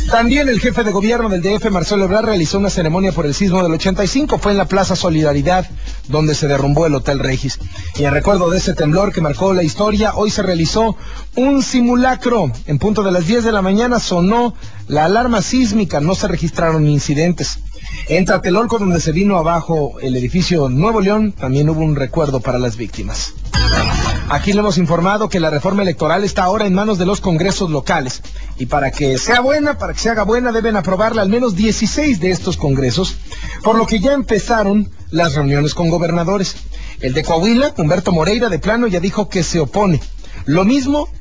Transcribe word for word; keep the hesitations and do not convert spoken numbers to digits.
También el jefe de gobierno del D F, Marcelo Ebrard, realizó una ceremonia por el sismo del ochenta y cinco. Fue en la Plaza Solidaridad, donde se derrumbó el Hotel Regis. Y en recuerdo de ese temblor que marcó la historia, hoy se realizó un simulacro. En punto de las diez de la mañana sonó la alarma sísmica, no se registraron incidentes. En Tlatelolco, donde se vino abajo el edificio Nuevo León, también hubo un recuerdo para las víctimas. Aquí le hemos informado que la reforma electoral está ahora en manos de los congresos locales. Y para que sea buena, para que se haga buena, deben aprobarla al menos dieciséis de estos congresos, por lo que ya empezaron las reuniones con gobernadores. El de Coahuila, Humberto Moreira, de plano ya dijo que se opone. Lo mismo